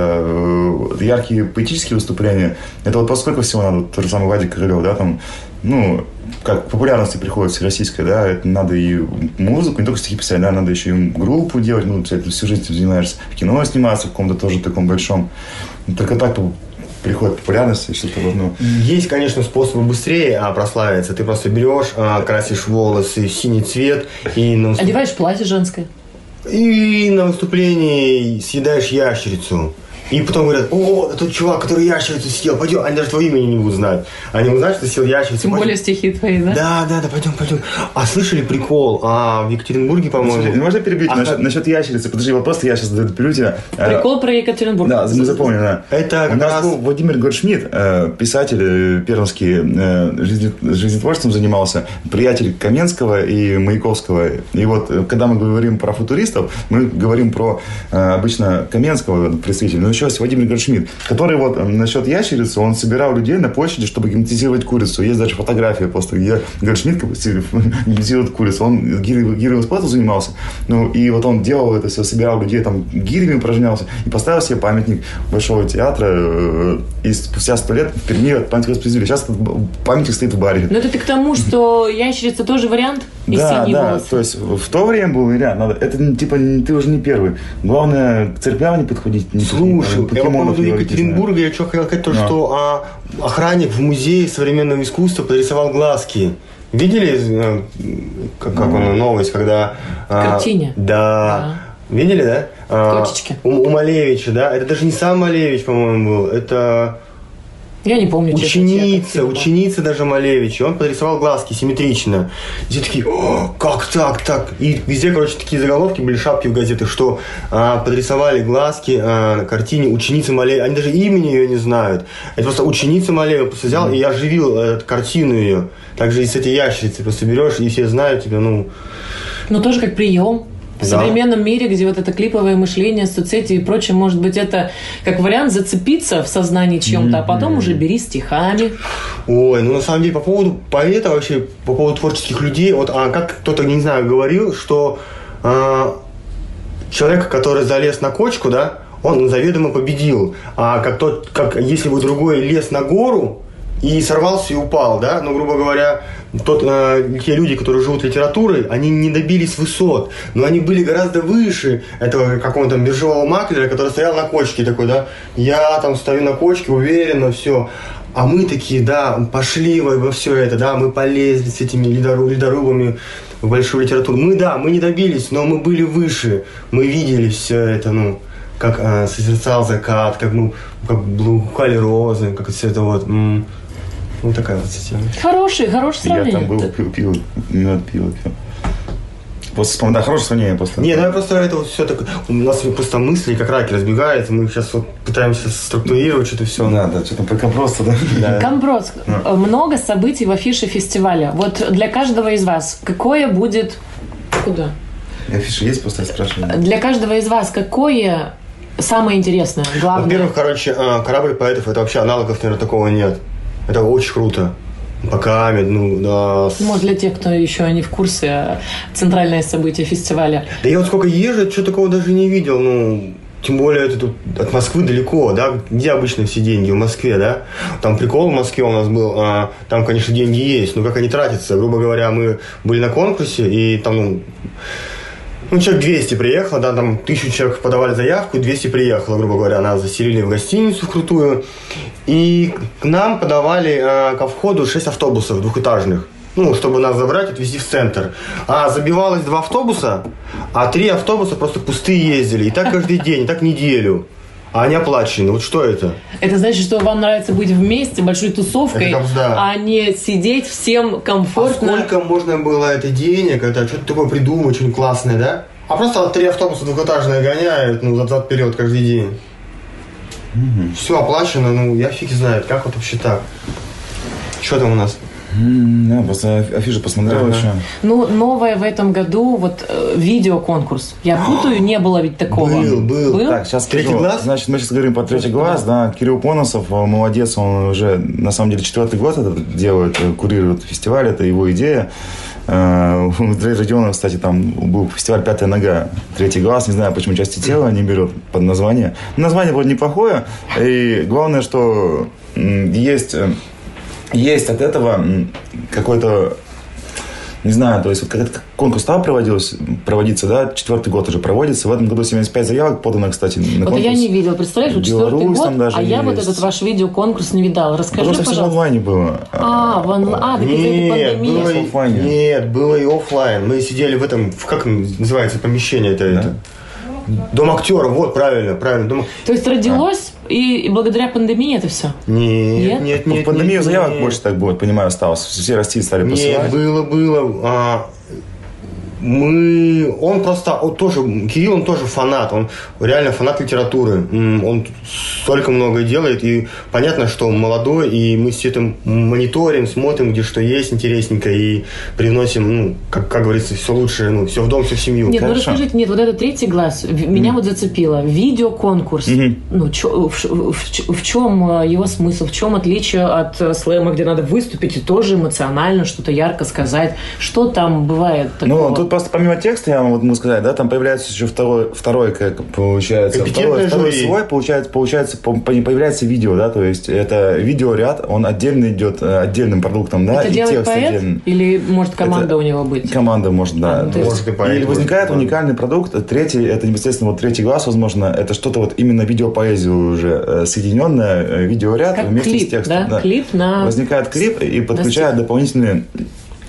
яркие поэтические выступления. Это поскольку всего надо, тот же самый Вадик Королев, да, там, как популярности приходит всероссийская, да, это надо и музыку, не только стихи писать, да, надо еще и группу делать, ты всю жизнь занимаешься, в кино сниматься, в каком-то тоже таком большом. Только так приходит популярность и что-то должно. Есть, конечно, способы быстрее прославиться. Ты просто берешь, красишь волосы в синий цвет и одеваешь платье женское. И на выступлении съедаешь ящерицу. И потом говорят, тот чувак, который ящерицу съел, пойдем, они даже твое имя не будут знать. Они узнают, что ты съел ящерицу. Тем более стихи твои, да? Да, пойдем. А слышали прикол? В Екатеринбурге, по-моему... Можно перебить насчет ящерицы? Подожди, вопрос я сейчас перебью тебя. Прикол про Екатеринбург. Да, мы запомнили, да. У нас был Владимир Горшмидт, писатель пермский, жизнетворчеством занимался, приятель Каменского и Маяковского. И когда мы говорим про футуристов, мы говорим про обычно Каменского представителя, но еще есть Владимир Горшмидт, который насчет ящерицы, он собирал людей на площади, чтобы гипнотизировать курицу. Есть даже фотография просто, где Горшмидт гипнотизирует курицу. Он гиревым спортом занимался, и он делал это все, собирал людей, там гирями упражнялся, и поставил себе памятник Большого театра, и спустя 100 лет в Перми этот памятник воспроизвели. Сейчас этот памятник стоит в баре. Но это ты к тому, что ящерица тоже вариант? Да, то есть в то время был вариант. Это ты уже не первый. Главное, к церквям не подходить. Слушай, я по поводу Екатеринбурга, я что хотел сказать, что охранник в музее современного искусства подрисовал глазки. Видели, как новость, когда... Картине. Да. Видели, да? Точечки. У Малевича, да? Это даже не сам Малевич, по-моему, был. Это... Я не помню, Ученица даже Малевич. Он подрисовал глазки симметрично. И все такие, как так? И везде, короче, такие заголовки были, шапки в газетах, что подрисовали глазки на картине ученицы Малевич. Они даже имени ее не знают. Это просто ученица Малевич. Просто взял и оживил картину ее. Также и с этой ящерицей просто берешь, и все знают тебя, Ну, тоже как прием. В современном мире, где вот это клиповое мышление, соцсети и прочее, может быть, это как вариант зацепиться в сознании чем-то, а потом уже бери стихами. Ой, на самом деле, по поводу поэта вообще, по поводу творческих людей, вот как кто-то, не знаю, говорил, что человек, который залез на кочку, да, он заведомо победил. А как если бы другой лез на гору и сорвался и упал, да, грубо говоря, те люди, которые живут литературой, они не добились высот, но они были гораздо выше этого какого-то биржевого маклера, который стоял на кочке такой, да, я там стою на кочке, уверенно, все. А мы такие, да, пошли во все это, да, мы полезли с этими ледорубами в большую литературу. Мы не добились, но мы были выше, мы видели все это, как созерцал закат, как благоухали розы, как все это вот... такая вот система. Хорошее сравнение. Я там был, пил. Просто, да, хорошее сравнение просто. Не, я просто это вот все так... У нас просто мысли как раки разбегаются, мы сейчас вот пытаемся структурировать что-то все. Да, что-то пока просто, да. Камброс, много событий в афише фестиваля. Вот для каждого из вас, какое будет... Куда? Афиша есть, просто я спрашиваю. Для каждого из вас, какое самое интересное, главное? Во-первых, корабль поэтов, это вообще аналогов, наверное, такого нет. Это очень круто. Покамед, да. Может, для тех, кто еще не в курсе, центральное событие фестиваля. Да я вот сколько езжу, что такого даже не видел. Тем более, это тут от Москвы далеко, да? Где обычно все деньги? В Москве, да? Там прикол в Москве у нас был. Там, конечно, деньги есть, но как они тратятся? Грубо говоря, мы были на конкурсе, и там, человек 200 приехало, да, там 1000 человек подавали заявку, 200 приехало, грубо говоря, нас заселили в гостиницу в крутую, и к нам подавали ко входу 6 автобусов двухэтажных, чтобы нас забрать, отвезти в центр. А забивалось 2 автобуса, а 3 автобуса просто пустые ездили, и так каждый день, и так неделю. А они оплачены. Вот что это? Это значит, что вам нравится быть вместе, большой тусовкой, а не сидеть всем комфортно. А сколько можно было это денег, это что-то такое придумать, что-нибудь классное, да? А просто 3 автобуса двухэтажные гоняют, зад вперед каждый день. Все оплачено, я фиг знает, как вот вообще так. Что там у нас? Да, просто афишу посмотрел еще. Новое в этом году, видеоконкурс. Я путаю, не было ведь такого. Был. Так, сейчас «Третий глаз». Значит, мы сейчас говорим про «Третий глаз», да. Кирилл Поносов, молодец, он уже, на самом деле, 4-й год это делает, курирует фестиваль, это его идея. У Андрея Родионова, кстати, там был фестиваль «Пятая нога», «Третий глаз», не знаю, почему части тела не берут под название. Название вроде неплохое, и главное, что есть от этого какой-то, не знаю, то есть вот этот конкурс стал проводиться, да, 4-й год уже проводится. В этом году 75 заявок подано, кстати, на конкурс. Я не видел, представляешь, 4-й год, а я этот ваш видеоконкурс не видал. Расскажи, пожалуйста. Все в онлайне было. Нет, было и офлайн. Мы сидели в этом, как называется помещение это? Дом актера, вот, правильно. То есть родилось, и благодаря пандемии это все? Нет. В пандемию заявок больше, так будет, понимаю, осталось. Все России стали посылать. Нет, было. Кирилл, он тоже фанат, он реально фанат литературы, он столько много делает, и понятно, что он молодой, и мы все это мониторим, смотрим, где что есть интересненько, и привносим, как говорится, все лучшее, все в дом, все в семью. Нет, расскажите, вот этот «Третий глаз» меня зацепило, видеоконкурс, в чем его смысл, в чем отличие от слэма, где надо выступить и тоже эмоционально что-то ярко сказать, что там бывает такого? Тут просто помимо текста, я могу сказать, да, там появляется еще второй, как получается, второй слой, получается, появляется видео, да, то есть это видеоряд, он отдельно идет отдельным продуктом, да, это и делает текст поэт? Отдельно. Или может команда у него быть? Команда может, да. И возникает уникальный продукт. Третий, это непосредственно «Третий глаз», возможно, это что-то именно видеопоэзию уже соединенное, видеоряд как вместе клип, с текстом. Да? Клип на... Возникает клип и подключает дополнительные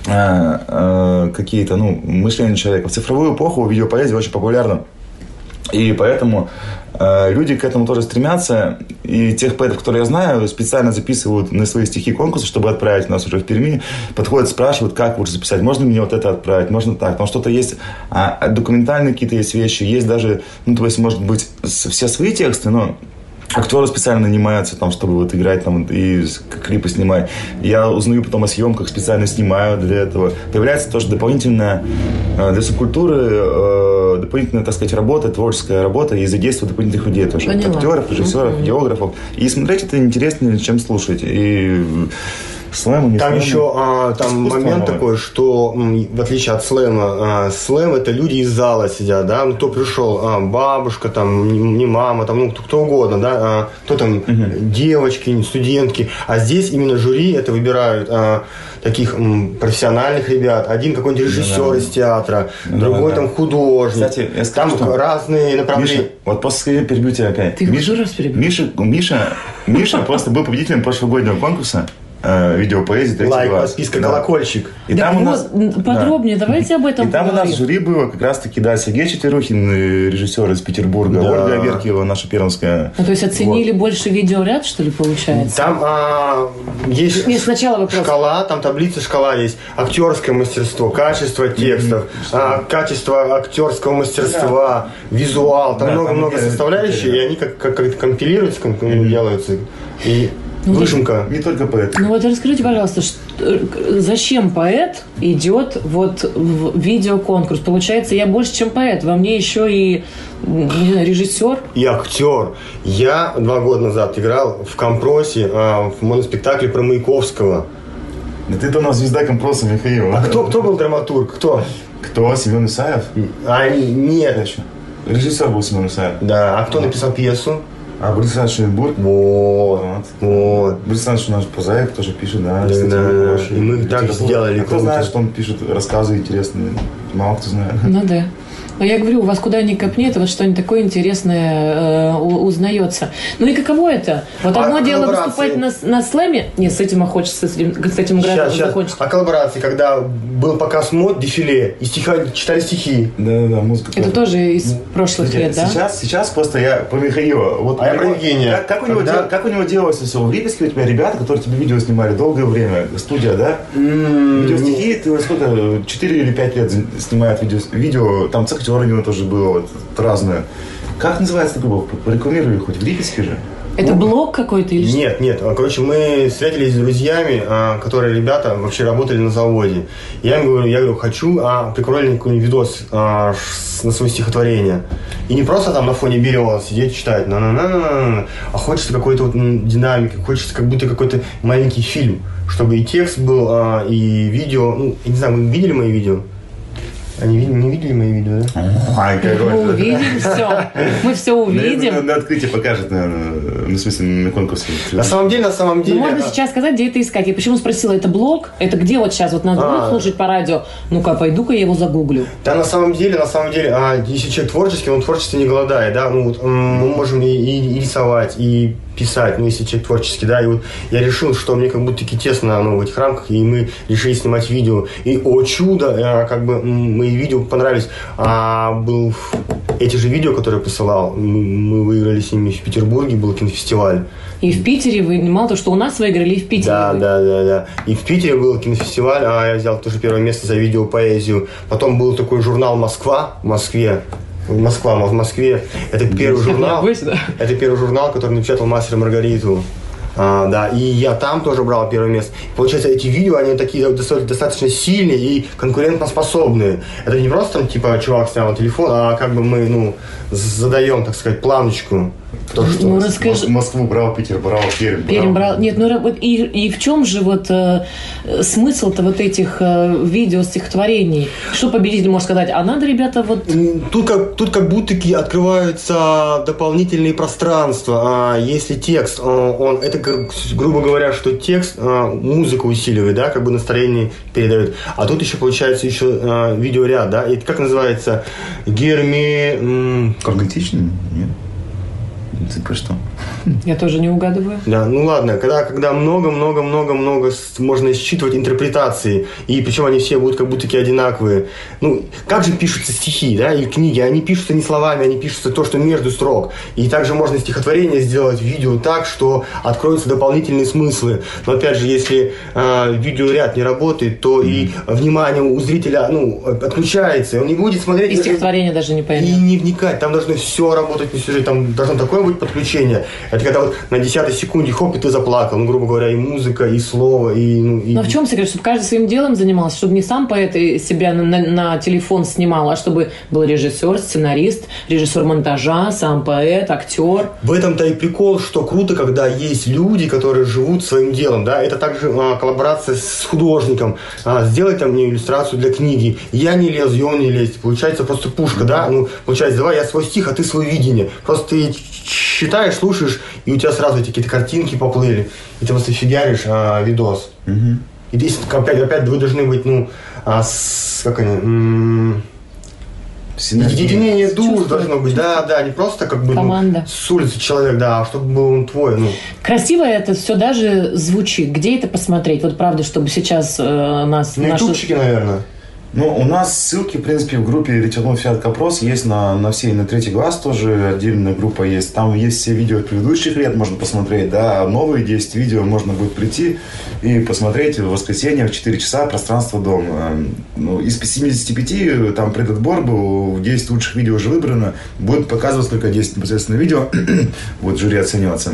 какие-то, мышления человека. В цифровую эпоху видеопоэзия очень популярна. И поэтому люди к этому тоже стремятся. И тех поэтов, которые я знаю, специально записывают на свои стихи конкурсы, чтобы отправить у нас уже в Перми. Подходят, спрашивают, как лучше записать. Можно мне вот это отправить? Можно так? Потому что что-то есть, документальные какие-то есть вещи. Есть даже, ну, то есть, может быть, все свои тексты, но актеры специально нанимаются, там, чтобы вот играть там, и клипы снимать. Я узнаю потом о съемках, специально снимаю для этого. Появляется тоже дополнительная для субкультуры, дополнительная, так сказать, работа, творческая работа, и задействовать дополнительных людей тоже. Актеров, режиссеров, географов. И смотреть это интереснее, чем слушать. И слэм, там слэм, еще там момент такой, что в отличие от слэма, слэм это люди из зала сидят, да, ну кто пришел, бабушка, там, не мама, там, ну кто угодно, да, кто там, девочки, студентки, а здесь именно жюри это выбирают таких профессиональных ребят, один какой-нибудь режиссер из театра, другой там художник. Кстати, я скажу, там разные направления. Миша, вот после перебью тебя опять. Ты уже раз перебил? Миша просто был победителем прошлогоднего конкурса видеопоэзии «Третий Лайк, глаз». подписка, колокольчик. И Да, там у вот, нас подробнее, давайте об этом И там поговорим. у нас в жюри было как раз-таки, да, Сергей Четверухин, режиссер из Петербурга, Ольга Аверкиева, наша пермская. То есть оценили больше видеоряд, что ли, получается? Там есть Нет, сначала вопрос. шкала, там таблица шкала есть. Актерское мастерство, качество текстов, качество актерского мастерства, визуал. Там много-много составляющих, и они как компилируются, как делаются. И выжимка. Не только поэт. Ну вот расскажите, пожалуйста, зачем поэт идет вот в видеоконкурс? Получается, я больше, чем поэт. Во мне еще и, не знаю, режиссер. И актер. Я 2 года назад играл в Компросе в моноспектакле про Маяковского. Да ты-то у нас звезда Компроса, Михаил. А кто был драматург? Кто? Семен Исаев? Нет. Еще. Режиссер был Семен Исаев. Да. А кто написал пьесу? Борис Александрович Шойнбург. Вот. Борис Александрович наш прозаик тоже пишет, да. Да. И мы так сделали. Кто знает, что он пишет рассказы интересные. Мало кто знает. Ну да. Но я говорю, у вас куда ни копни, это вот что-нибудь такое интересное узнается. Ну и каково это? Вот одно дело выступать на слэме. Нет, с этим хочется, с этим играть закончить. А коллаборации, когда был показ мод, дефиле, и читали стихи. Да, музыка. Это тоже из прошлых лет, да? Сейчас просто я про Михаила. Вот я про Евгения. Как у него делалось все? В Липецке у тебя ребята, которые тебе видео снимали долгое время. Студия, да? Видеостихи, ты сколько? 4 или 5 лет снимают видео. Там целых у него тоже было вот разное. Как называется такой блог? Порекламируй хоть в Липецке же. Это блог какой-то или что? Нет. Короче, мы встретились с друзьями, которые ребята вообще работали на заводе. Я им говорю, хочу прикольный какой-нибудь видос на свое стихотворение. И не просто там на фоне берез сидеть читать, а хочется какой-то вот динамики, хочется как будто какой-то маленький фильм, чтобы и текст был, и видео. Ну, я не знаю, вы видели мои видео? Они не видели мои видео, да? Мы увидим все. Мы все увидим. На открытии покажет, наверное, в смысле, на конкурсе. На самом деле. Ну, можно сейчас сказать, где это искать. Я почему спросила, это блог? Это где вот сейчас? Вот надо будет слушать по радио. Ну-ка, пойду-ка я его загуглю. Да, на самом деле, если человек творческий, он творчество не голодает, да? Ну, вот, мы можем и рисовать, и писать, ну, если человек творческий, да, и вот я решил, что мне как будто таки-тесно в этих рамках, и мы решили снимать видео, и, о чудо, как бы мои видео понравились, был эти же видео, которые я посылал, мы выиграли с ними в Петербурге, был кинофестиваль. И в Питере вы, мало того, что у нас выиграли, и в Питере Да. И в Питере был кинофестиваль, я взял тоже первое место за видеопоэзию, потом был такой журнал «Москва» в Москве. В Москве. Это первый журнал. Это первый журнал, который напечатал «Мастера и Маргариту». Да, и я там тоже брал первое место. Получается, эти видео, они такие достаточно сильные и конкурентоспособные. Это не просто там, типа, чувак снял телефон, а как бы мы, задаем, так сказать, планочку. То, что расскажи. Москву брал, Питер брал, Пермь брал. Нет, и в чем же вот смысл-то вот этих видео стихотворений? Что победитель может сказать? А надо, ребята, вот... Тут как будто открываются дополнительные пространства. Если текст, это, грубо говоря, что текст музыку усиливает, да, как бы настроение передает. А тут еще получается видеоряд, да. И как называется? Органичный? Нет. Ты про что? Я тоже не угадываю. Да, ну ладно, когда много-много-много-много можно считывать интерпретации, и причем они все будут как будто такие одинаковые. Ну, как же пишутся стихи, да, и книги? Они пишутся не словами, они пишутся то, что между строк. И также можно стихотворение сделать, видео так, что откроются дополнительные смыслы. Но опять же, если видеоряд не работает, то и внимание у зрителя, отключается, он не будет смотреть. И стихотворение даже не поймет. И не вникать, там должно все работать на сюжет, там должно такое быть подключение. Это когда вот на 10-й секунде, хоп, и ты заплакал. Ну, грубо говоря, и музыка, и слово, и... Но в чем секрет? Чтобы каждый своим делом занимался, чтобы не сам поэт себя на телефон снимал, а чтобы был режиссер, сценарист, режиссер монтажа, сам поэт, актер. В этом-то и прикол, что круто, когда есть люди, которые живут своим делом, да, это также коллаборация с художником, сделать там мне иллюстрацию для книги, я не лез, и он не лезет, получается просто пушка, да, получается, давай я свой стих, а ты свое видение, просто ты читаешь, слушаешь, и у тебя сразу эти какие-то картинки поплыли, и ты просто фигаришь видос. И здесь опять вы должны быть, единение душ должно быть, да, не просто как бы команда. С улицы человек, да, а чтобы был он твой. Красиво это все даже звучит. Где это посмотреть? Вот правда, чтобы сейчас нас... На ютубчике, наверное. У нас ссылки, в принципе, в группе «Ветерной Фиат Капрос» есть на все, и на «Третий глаз» тоже отдельная группа есть. Там есть все видео предыдущих лет, можно посмотреть, да, новые 10 видео можно будет прийти и посмотреть в воскресенье в 4 часа «Пространство дом». Из 75 там предотбор был, 10 лучших видео уже выбрано, будет показывать только 10 непосредственно видео, вот жюри оцениваться.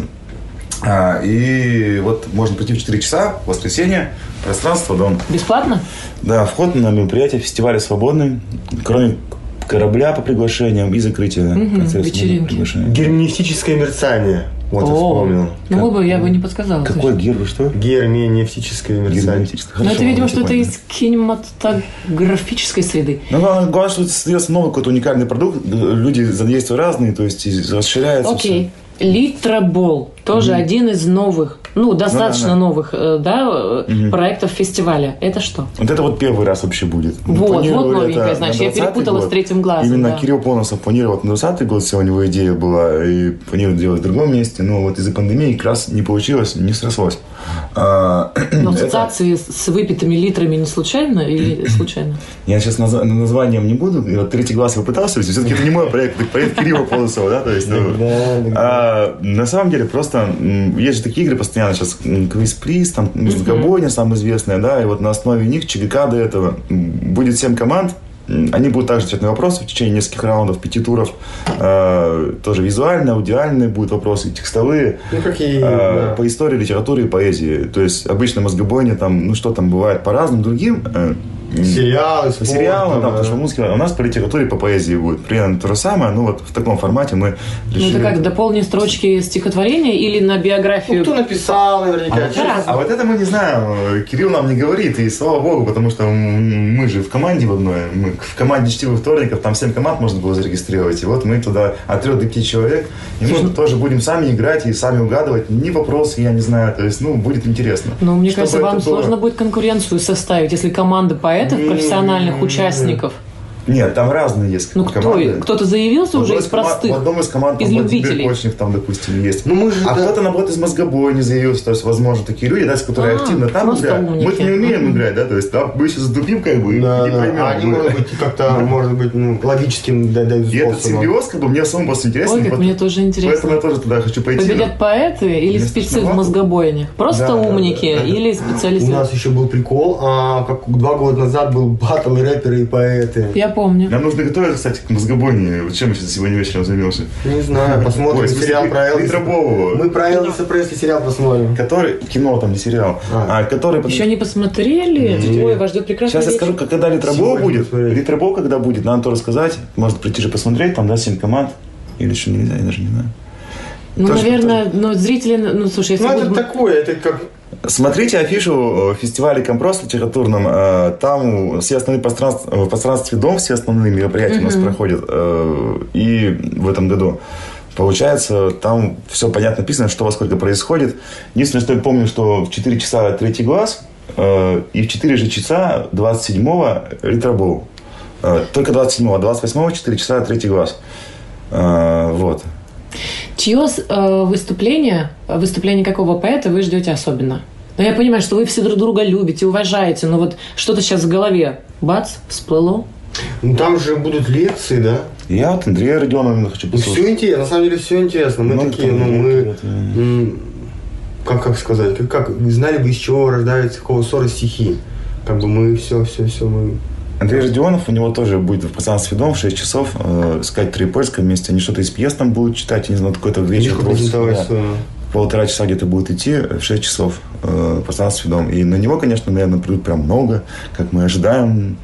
И вот можно прийти в 4 часа в воскресенье, «Пространство дом». Бесплатно? Да, вход на мероприятие фестиваля свободный, кроме корабля по приглашениям и закрытия вечеринки. Герменевтическое мерцание. Вот я вспомнил. Я бы не подсказала. Какой герб, что? Герменевтическое мерцание. Но это, видимо, что-то из кинематографической среды. Главное, что создается новый какой-то уникальный продукт. Люди задействуют разные, то есть расширяется. Окей. Литробол. Тоже один из новых, достаточно новых, проектов фестиваля. Это что? Вот это вот первый раз вообще будет. Вот новенькое, значит. Я перепутала с «Третьим глазом». Именно Кирилл Поносов планировал на 20-й год, вся у него идея была, и планировал делать в другом месте, но вот из-за пандемии как раз не получилось, не срослось. Но ассоциации с выпитыми литрами не случайно или случайно? Я сейчас названием не буду. Вот «Третий глаз» я пытался, все-таки это не мой проект, это проект Кирилла Поносова, да, то есть, на самом деле просто есть же такие игры постоянно сейчас, квиз-приз, там, мозгобойня, самая известная, да, и вот на основе них ЧГК до этого будет 7 команд, они будут также отвечать на вопросы в течение нескольких раундов, 5 туров, тоже визуальные, аудиальные будут вопросы, текстовые, по истории, литературе и поэзии, то есть обычно мозгобойня, там, что там бывает по разным другим сериалы, по сериалам, потому что музыка, у нас по литературе, по поэзии будет примерно то же самое, вот в таком формате мы решили. Это как, дополнить строчки стихотворения или на биографию? Кто написал, наверняка. А вот это мы не знаем, Кирилл нам не говорит, и слава богу, потому что мы же в команде в одной, мы в команде «Чтивых вторников», там 7 команд можно было зарегистрировать, и вот мы туда от 3 до 5 человек, и мы тоже будем сами играть и сами угадывать, ни вопросы, я не знаю, то есть, будет интересно. Мне кажется, вам сложно будет конкуренцию составить, если команда поэтов, профессиональных участников. Нет, там разные есть команды. Кто-то заявился уже из простых, в одном из команд из любителей. Кочнев там, допустим, есть. Кто-то, наоборот, из мозгобойни заявился. То есть, возможно, такие люди, которые активно там играют. Мы не умеем играть, да, то есть там мы сейчас затупим, и не поймем. Они могут быть как-то, может быть, логическим способом. И этот симбиоз, мне самому просто интересно. Ой, как мне тоже интересно. Поэтому я тоже туда хочу пойти. Победят поэты или спецы в мозгобойнях? Просто умники или специалисты? У нас еще был прикол, как 2 года назад был баттл и рэперы, и поэты. Я помню. Нам нужно готовиться, кстати, к мозгобойне. Чем мы сейчас сегодня вечером займемся? Не знаю, посмотрим сериал про Элвиса. Мы про Элвиса Пресли сериал посмотрим. Который, кино там, не сериал. Который... Еще не посмотрели? Ой, вас ждет прекрасный Сейчас я скажу, когда Литробол будет. Литробол когда будет, надо тоже сказать. Может прийти же посмотреть, там, 7 команд. Или что нельзя, я даже не знаю. Наверное, зрители... слушай, если это такое, это как... Смотрите афишу фестиваля «Компрос» литературном. Там все основные в пространстве «Дом», все основные мероприятия у нас проходят. И в этом году. Получается, там все понятно написано, что во сколько происходит. Единственное, что я помню, что в 4 часа «Третий глаз» и в 4 же часа 27-го «Литробол». Только 27-го, а 28-го 4 часа «Третий глаз». Вот. Чье выступление какого поэта вы ждете особенно? Ну, я понимаю, что вы все друг друга любите, уважаете, но вот что-то сейчас в голове, бац, всплыло. Ну, там же будут лекции, да? Я вот Андрея Родионова хочу послушать. Все интересно, на самом деле все интересно. Мы такие, как сказать, как знали бы, из чего рождаются какого ссоры стихи. Как бы мы все мы... Андрей Родионов, у него тоже будет в пространстве дом в 6 часов сказать Троепольском вместе. Они что-то из пьес там будут читать, я не знаю, какой-то вечер. Полтора часа где-то будет идти в 6 часов в пространстве дом. И на него, конечно, наверное, придут прям много, как мы ожидаем,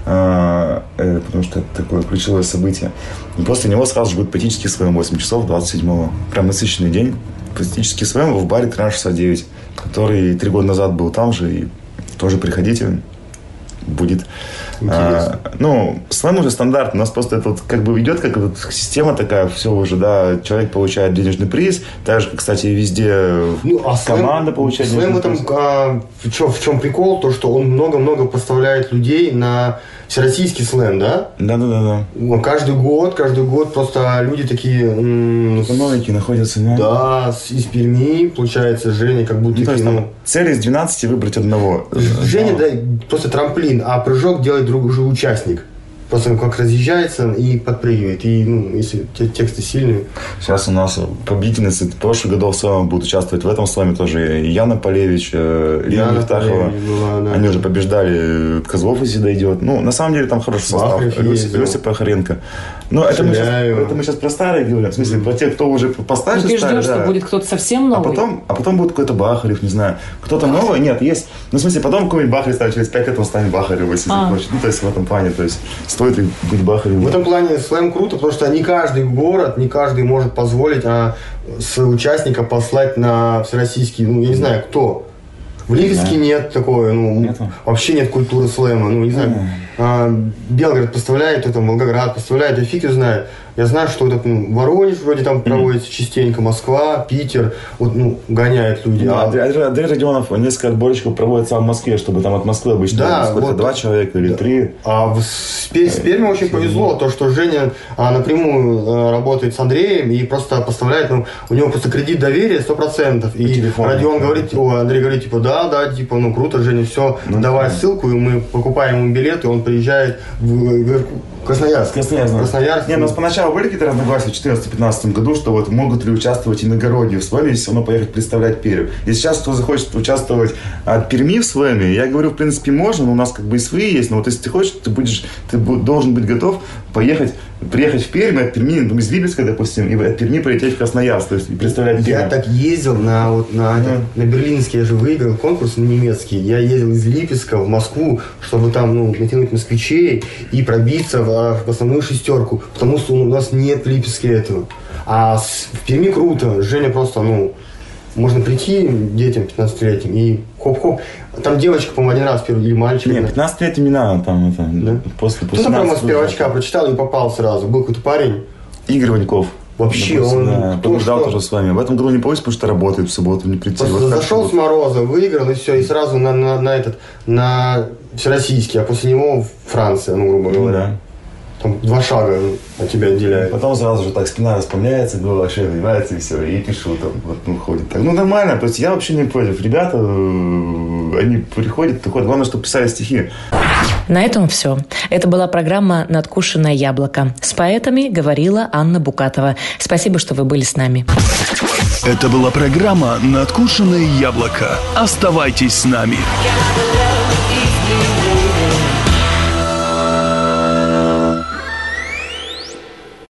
потому что это такое ключевое событие. И после него сразу же будет поэтический своем 8 часов 27-го. Прям насыщенный день. Поэтический своем в баре Тран 69, который 3 года назад был там же. И тоже приходите. Будет. Слэм уже стандарт. У нас просто это вот как бы идет как вот система такая, все уже, да, человек получает денежный приз. Так же, кстати, везде команда получает денежный приз. В чем прикол? То, что он много-много поставляет людей на всероссийский слэм, да? Да. Каждый год просто люди такие... Новенькие находятся, да? Да, из Перми, получается, Женя как будто... Цель из 12 выбрать одного. Женя, да, просто трамплин, а прыжок делает другой участник. Просто как разъезжается и подпрыгивает. И, если тексты сильные. Сейчас у нас победительницы прошлых годов слэма будут участвовать в этом слэме тоже. И Яна Полевич, Ирина Евтахова. Да. Они уже побеждали. Козлов, если дойдет. На самом деле, там хороший состав. Люся Прохоренко. Это мы сейчас про старые говорим. В смысле, про тех, кто уже постарше. Ты ждешь, что будет кто-то совсем новый? А потом будет какой-то Бахарев, не знаю. Кто-то новый? Нет, есть. В смысле, потом какой-нибудь Бахарев станет через 5 лет, он станет Бахарев, если захочет. То есть, в этом плане, то есть, стоит быть Бахаревым. В этом плане слэм круто, потому что не каждый город, не каждый может позволить своего участника послать на всероссийский, я не знаю, кто. В Липецке нет такого, вообще нет культуры слэма, не знаю. Белгород поставляет, Волгоград поставляет, фиг его знает. Я знаю, что Воронеж вроде там проводится частенько, Москва, Питер, гоняют люди. Андрей Родионов несколько отборочков проводит сам в Москве, чтобы там от Москвы обычно 2 человека или 3. А с Перми очень повезло, то, что Женя напрямую работает с Андреем и просто поставляет, у него просто кредит доверия 100%. И Родион говорит, Андрей говорит, да, круто, Женя, все, давай ссылку, и мы покупаем ему билет, и он приезжает в Красноярск. Красноярск. У нас поначалу были какие-то разногласия в 2014-2015 году, что могут ли участвовать иногородние в слэме, если равно поехать представлять Пермь. И сейчас, кто захочет участвовать от Перми в слэме, я говорю, в принципе, можно, но у нас как бы и свои есть, но если ты хочешь, ты должен быть готов приехать в Пермь, от Перми, из Липецка, допустим, и от Перми полететь в Красноярск, то есть представлять Пермь. Я так ездил на Берлинский, я же выиграл конкурс на немецкий, я ездил из Липецка в Москву, чтобы там, натянуть москвичей и пробиться в основную 6, потому что у нас нет в Липецке этого. А в Перми круто, Женя просто, можно прийти детям 15-летним и хоп-хоп. Там девочка, по-моему, один раз или мальчик. Нет, 15-летним не надо, там да? после кто-то прямо с первочка прочитал и попал сразу. Был какой-то парень. Игорь Ваньков. Вообще, он побеждал тоже с вами. В этом году не получится, потому что работает в субботу, не прийти. Зашел с мороза, выиграл, и все, и сразу на всероссийский, а после него Франция, грубо говоря. Да. Там 2 шага от тебя отделяет. Потом сразу же так спина распрямляется, голова шея вливается, и все, и пишу там, ходит так. Нормально, то есть я вообще не против. Ребята, они приходят, главное, чтобы писали стихи. На этом все. Это была программа «Надкушенное яблоко». С поэтами говорила Анна Букатова. Спасибо, что вы были с нами. Это была программа «Надкушенное яблоко». Оставайтесь с нами.